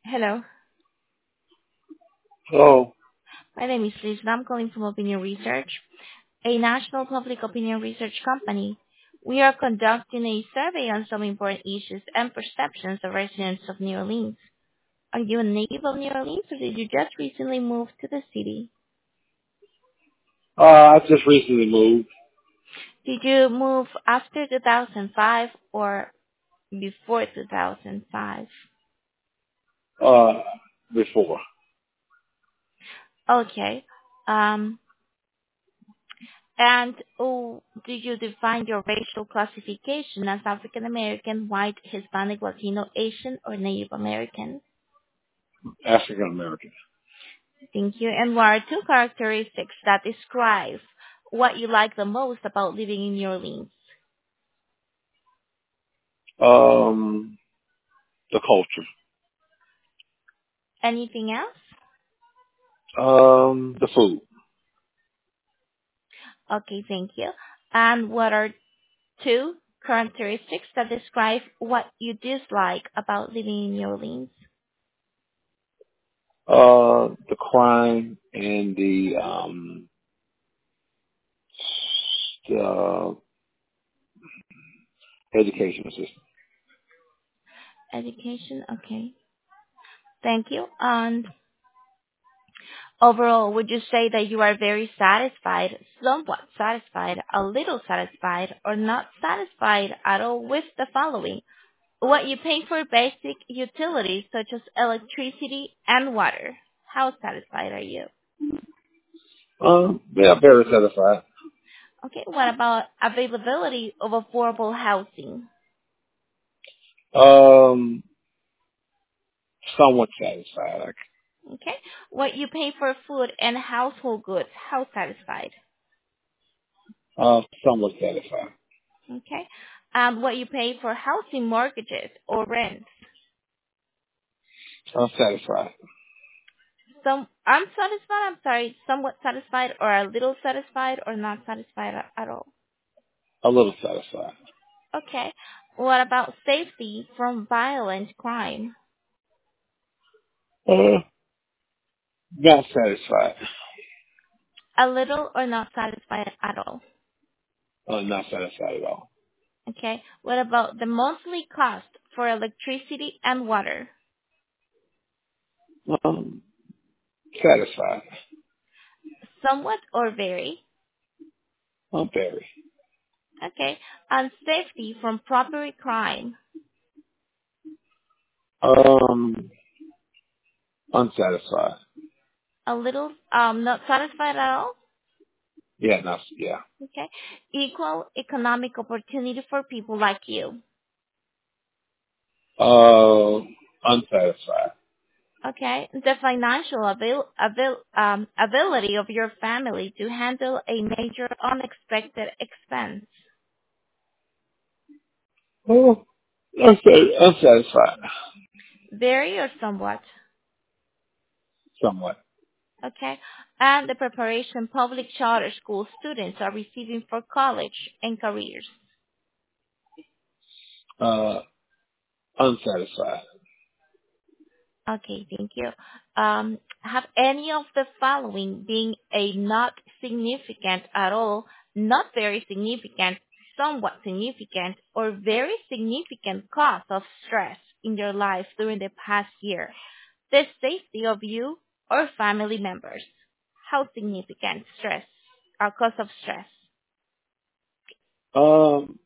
Hello. Oh, My name is Liz, and I'm calling from Opinion Research, a national public opinion research company. We are conducting a survey on some important issues and perceptions of residents of New Orleans. Are you a native of New Orleans, or did you just recently move to the city? I just recently moved. Did you move after 2005 or before 2005? Uh, before. Okay. Um, And do you define your racial classification as African American, white, Hispanic, Latino, Asian, or Native American? African American. Thank you. And what are two characteristics that describe what you like the most about living in New Orleans? The culture. Anything else? The food. Okay, thank you. And what are two characteristics that describe what you dislike about living in New Orleans? The crime and the education system. Education, okay. Thank you. And overall, would you say that you are very satisfied, somewhat satisfied, a little satisfied, or not satisfied at all with the following? What you pay for basic utilities such as electricity and water. How satisfied are you? Yeah, very satisfied. Okay, what about availability of affordable housing? Um, somewhat satisfied. Okay, what you pay for food and household goods. How satisfied? Somewhat satisfied. Okay, what you pay for housing mortgages or rent. Satisfied. I'm satisfied, I'm sorry, somewhat satisfied or a little satisfied or not satisfied at all. A little satisfied. Okay. What about safety from violent crime? Uh, not satisfied. A little or not satisfied at all. Not satisfied at all. Okay. What about the monthly cost for electricity and water? Um, satisfied. Somewhat or very. Very. Okay. And safety from property crime. Um, unsatisfied. A little, not satisfied at all. Yeah, not, yeah. Okay. Equal economic opportunity for people like you. Uh, unsatisfied. Okay. The financial ability of your family to handle a major unexpected expense. Oh, unsatisfied. Very or somewhat. Somewhat. Okay. And the preparation public charter school students are receiving for college and careers. Uh, unsatisfied. Okay, thank you. Have any of the following been a not significant at all, not very significant, somewhat significant, or very significant cause of stress in your life during the past year? The safety of you or family members. How significant stress or cause of stress? Um,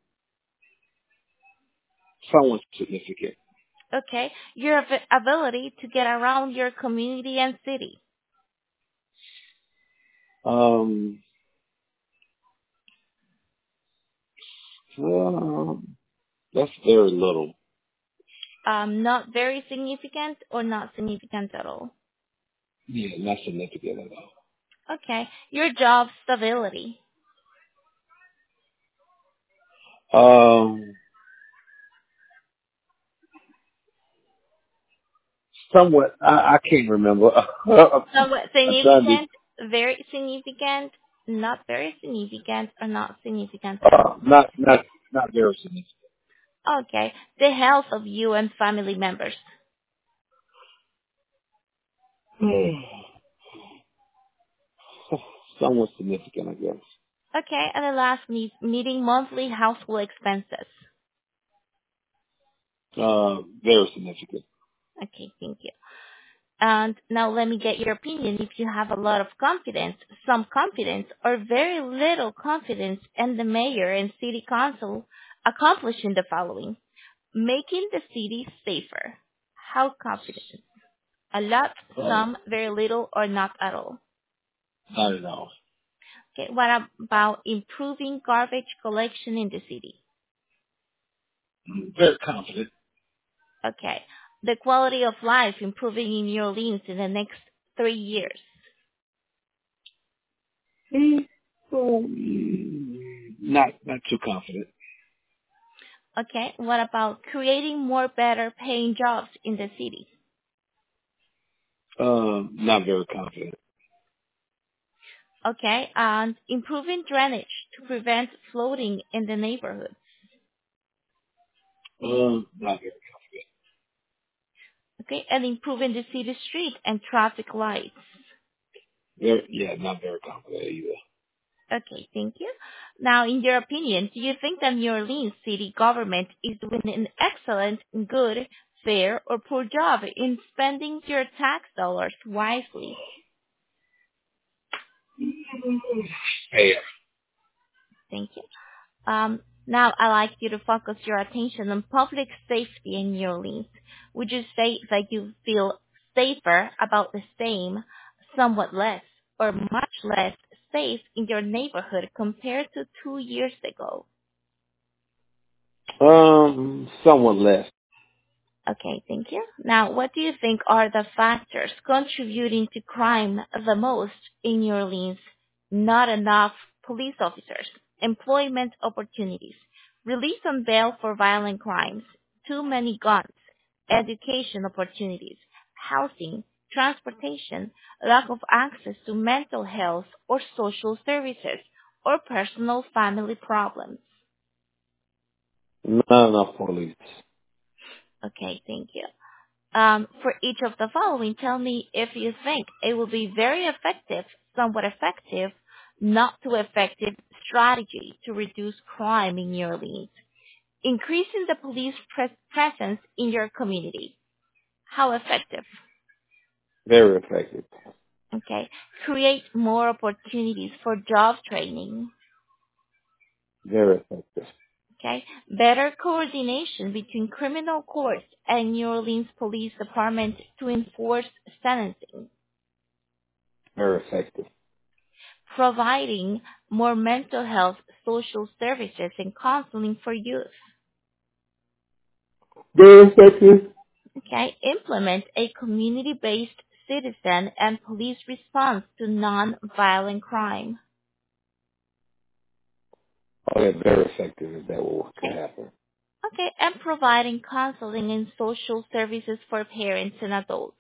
somewhat significant. Okay, your ability to get around your community and city. Um, um, that's very little. Not very significant or not significant at all. Yeah, not significant at Okay. Your job stability. all. Somewhat. I can't remember. Somewhat I'm trying to. significant, very significant, not very significant, or not significant at all. Not very significant. Okay. The health of you and family members. Somewhat significant, I guess. Okay, and the last, meeting monthly household expenses. Very significant. Okay, thank you. And now let me get your opinion if you have a lot of confidence, some confidence, or very little confidence in the mayor and city council accomplishing the following. Making the city safer. How confident? A lot, some, very little, or not at all. Not at all. Okay, what about improving garbage collection in the city? Very confident. Okay, the quality of life improving in New Orleans in the next 3 years. Not too confident. Okay, what about creating more better paying jobs in the city? Not very confident. Okay, and improving drainage to prevent flooding in the neighborhood. Not very Okay, and improving the city street and traffic lights. not very confident either. Okay, thank you. Now, in your opinion, do you think that New Orleans city government is doing an excellent, good, fair, or poor job in spending your tax dollars wisely? Fair. Thank you. Now I'd like you to focus your attention on public safety in New Orleans. Would you say that you feel safer, about the same, somewhat less, or much less safe in your neighborhood compared to 2 years ago? Somewhat less. Okay, thank you. Now, what do you think are the factors contributing to crime the most in New Orleans? Not enough police officers, employment opportunities, release on bail for violent crimes, too many guns, education opportunities, housing, transportation, lack of access to mental health or social services, or personal family problems. Not enough police. Okay, thank you. For each of the following, tell me if you think it will be very effective, somewhat effective, not too effective strategy to reduce crime in New Orleans. Increasing the police presence in your community. How effective? Very effective. Okay. Create more opportunities for job training. Very effective. Okay. Better coordination between criminal courts and New Orleans Police Department to enforce sentencing. Very effective. Providing more mental health, social services, and counseling for youth. Very effective. Okay, implement a community-based citizen and police response to non-violent crime. Oh, yeah, very effective if that will could Okay, happen. okay, and providing counseling and social services for parents and adults.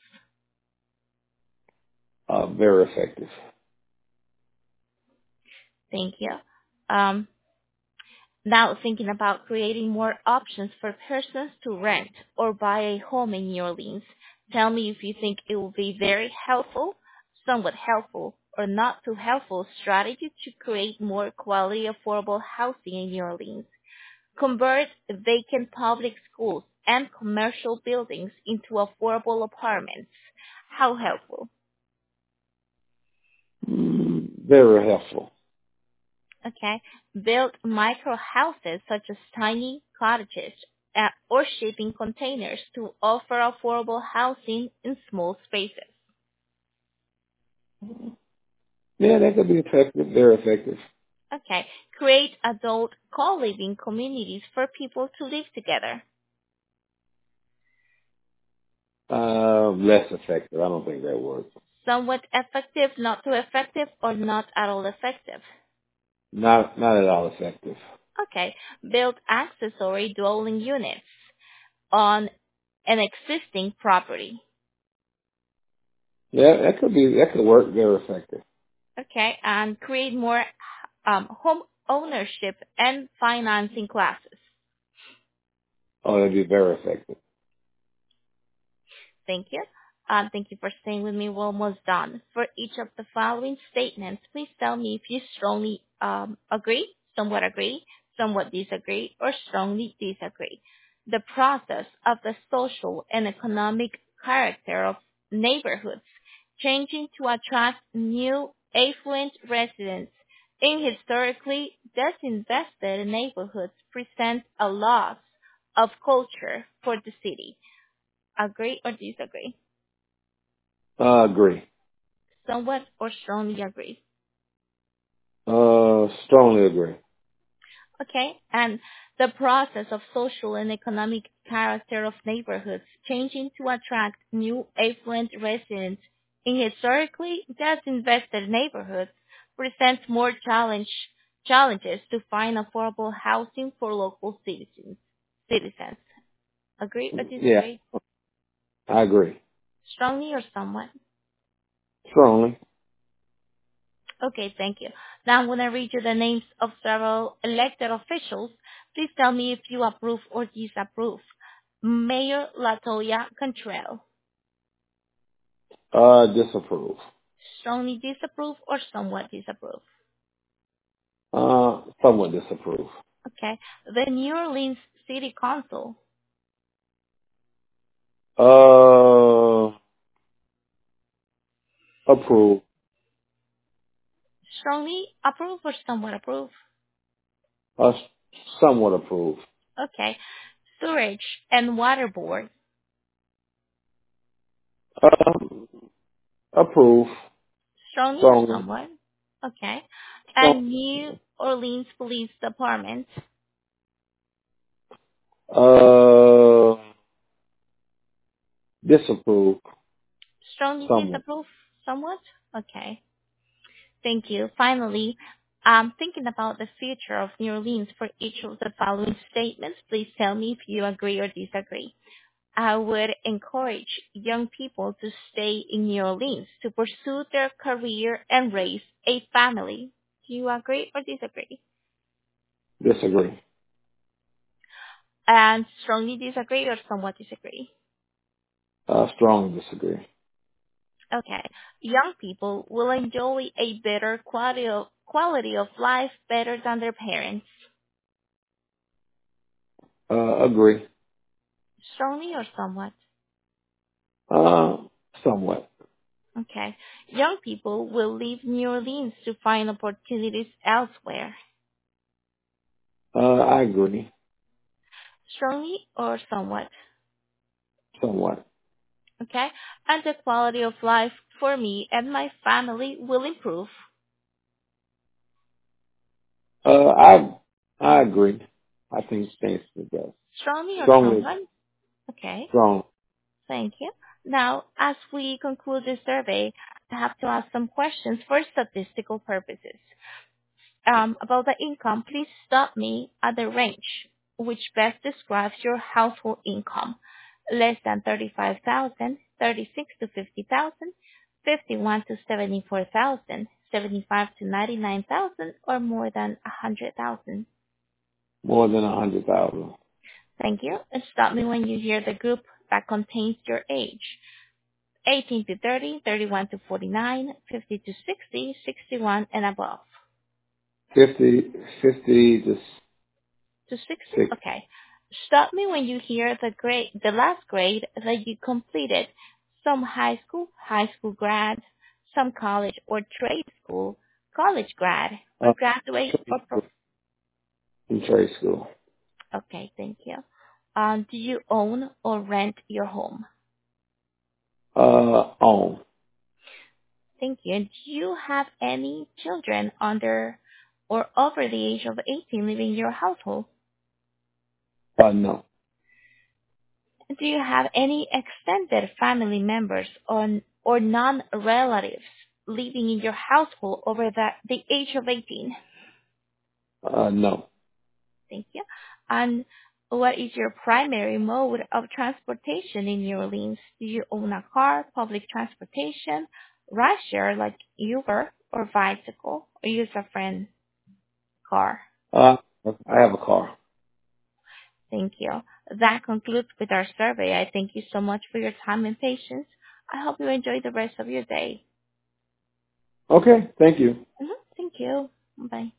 Very effective. Thank you. Um, Now thinking about creating more options for persons to rent or buy a home in New Orleans. Tell me if you think it will be very helpful, somewhat helpful, or not too helpful strategy to create more quality affordable housing in New Orleans. Convert vacant public schools and commercial buildings into affordable apartments. How helpful? Very helpful. Okay. Build micro houses such as tiny cottages or shipping containers to offer affordable housing in small spaces. Yeah, that could be effective. Very effective. Okay. Create adult co-living communities for people to live together. Less effective. I don't think that works. Somewhat effective, not too effective, or not at all effective. Not at all effective. Okay. Build accessory dwelling units on an existing property. Yeah, that could work. Very effective. Okay. And create more home ownership and financing classes. Oh, that'd be very effective. Thank you. Thank you for staying with me. We're almost done. For each of the following statements, please tell me if you strongly agree, somewhat disagree, or strongly disagree. The process of the social and economic character of neighborhoods changing to attract new affluent residents in historically disinvested neighborhoods presents a loss of culture for the city. Agree or disagree? Agree. Somewhat or strongly agree. Strongly agree. Okay. And the process of social and economic character of neighborhoods changing to attract new affluent residents in historically disinvested neighborhoods presents more challenges to find affordable housing for local citizens. Agree or Yeah, disagree? I agree. Strongly or somewhat? Strongly. Okay, thank you. Now I'm going to read you the names of several elected officials. Please tell me if you approve or disapprove. Mayor Latoya Cantrell. Disapprove. Strongly disapprove or somewhat disapprove. Somewhat disapprove. Okay. The New Orleans City Council. Uh, approve. Strongly approve or somewhat approve. Uh, somewhat approve. Okay. Sewerage and Water Board. Uh, approve. Strongly or Strongly. somewhat. Okay. Strong. And New Orleans Police Department. Uh, disapprove. Strongly Somewhat. disapprove somewhat? Okay. Thank you. Finally, thinking about the future of New Orleans for each of the following statements, please tell me if you agree or disagree. I would encourage young people to stay in New Orleans to pursue their career and raise a family. Do you agree or disagree? Disagree. And strongly disagree or somewhat disagree? Strongly disagree. Okay. Young people will enjoy a better quality of life better than their parents. Agree. Strongly or somewhat? Uh, somewhat. Okay. Young people will leave New Orleans to find opportunities elsewhere. I agree. Strongly or somewhat? Somewhat. Okay. And the quality of life for me and my family will improve. I agree. I think things are good. Strongly or Strongly. somewhat? Okay. Strong. Thank you. Now, as we conclude this survey, I have to ask some questions for statistical purposes. About the income, please stop me at the range which best describes your household income. Less than 35,000, 36 to 50,000, 51 to 74,000, 75 to 99,000, or more than 100,000. More than 100,000. Thank you. And stop me when you hear the group that contains your age. 18 to 30, 31 to 49, 50 to 60, 61 and above. 50 to To 60? 6. Okay. Stop me when you hear the last grade that you completed. Some high school grad, some college or trade school, college grad, or graduate or In trade school. Okay, thank you. Do you own or rent your home? On. Thank you. And do you have any children under or over the age of 18 living in your household? No. Do you have any extended family members or non-relatives living in your household over the age of 18? No. Thank you. And what is your primary mode of transportation in New Orleans? Do you own a car, public transportation, rideshare like Uber or bicycle, or use a friend's car? I have a car. Thank you. That concludes with our survey. I thank you so much for your time and patience. I hope you enjoy the rest of your day. Okay. Thank you. Thank you. Bye.